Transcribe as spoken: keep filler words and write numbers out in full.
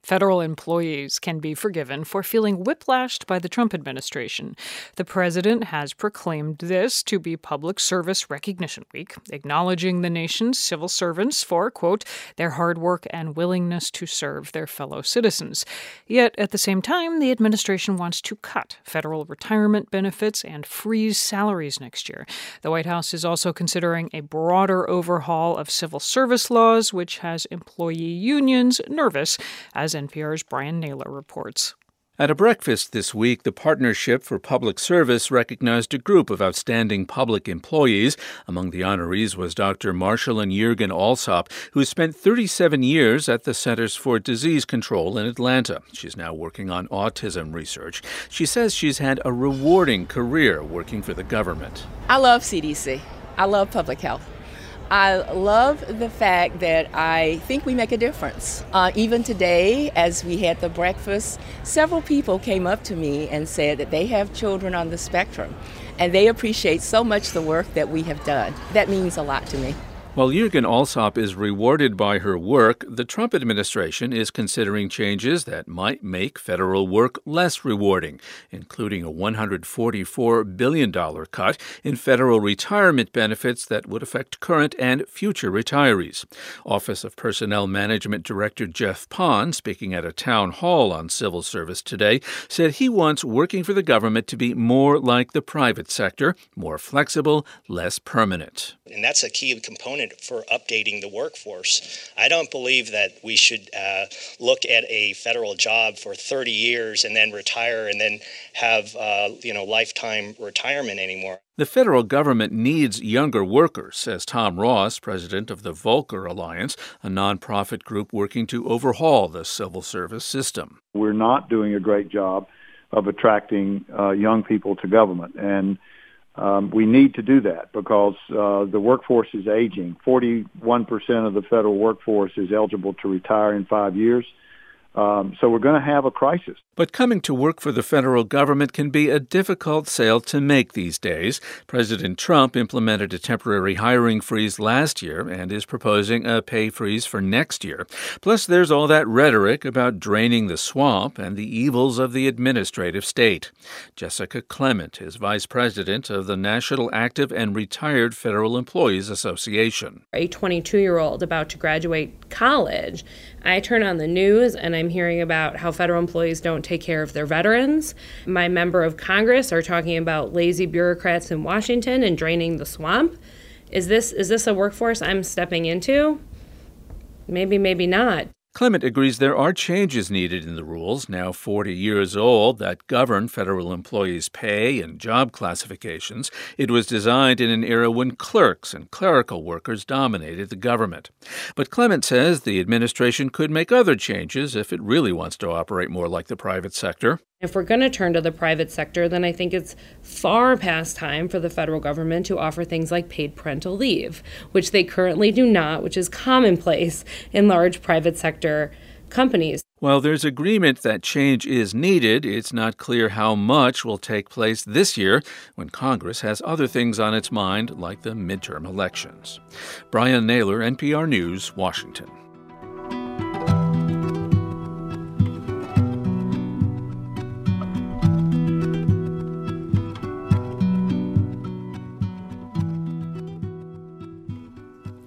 Federal employees can be forgiven for feeling whiplashed by the Trump administration. The president has proclaimed this to be Public Service Recognition Week, acknowledging the nation's civil servants for, quote, their hard work and willingness to serve their fellow citizens. Yet, at the same time, the administration wants to cut federal retirement benefits and freeze salaries next year. The White House is also considering a broader overhaul of civil service laws, which has employee unions nervous, as N P R's Brian Naylor reports. At a breakfast this week, the Partnership for Public Service recognized a group of outstanding public employees. Among the honorees was Doctor Marshalyn Jurgen Alsop, who spent thirty-seven years at the Centers for Disease Control in Atlanta. She's now working on autism research. She says she's had a rewarding career working for the government. I love C D C. I love public health. I love the fact that I think we make a difference. Uh, even today, as we had the breakfast, several people came up to me and said that they have children on the spectrum, and they appreciate so much the work that we have done. That means a lot to me. While Jurgen Alsop is rewarded by her work, the Trump administration is considering changes that might make federal work less rewarding, including a one hundred forty-four billion dollars cut in federal retirement benefits that would affect current and future retirees. Office of Personnel Management Director Jeff Pond, speaking at a town hall on civil service today, said he wants working for the government to be more like the private sector, more flexible, less permanent. And that's a key component for updating the workforce. I don't believe that we should uh, look at a federal job for thirty years and then retire and then have uh, you know lifetime retirement anymore. The federal government needs younger workers, says Tom Ross, president of the Volcker Alliance, a nonprofit group working to overhaul the civil service system. We're not doing a great job of attracting uh, young people to government, and Um, we need to do that because uh, the workforce is aging. forty-one percent of the federal workforce is eligible to retire in five years. Um, so we're going to have a crisis. But coming to work for the federal government can be a difficult sale to make these days. President Trump implemented a temporary hiring freeze last year and is proposing a pay freeze for next year. Plus, there's all that rhetoric about draining the swamp and the evils of the administrative state. Jessica Clement is vice president of the National Active and Retired Federal Employees Association. A twenty-two-year-old about to graduate college, I turn on the news and I'm hearing about how federal employees don't take care of their veterans. My member of Congress are talking about lazy bureaucrats in Washington and draining the swamp. Is this is this a workforce I'm stepping into? Maybe, maybe not. Clement agrees there are changes needed in the rules, now forty years old, that govern federal employees' pay and job classifications. It was designed in an era when clerks and clerical workers dominated the government. But Clement says the administration could make other changes if it really wants to operate more like the private sector. If we're going to turn to the private sector, then I think it's far past time for the federal government to offer things like paid parental leave, which they currently do not, which is commonplace in large private sector companies. While there's agreement that change is needed, it's not clear how much will take place this year when Congress has other things on its mind, like the midterm elections. Brian Naylor, N P R News, Washington.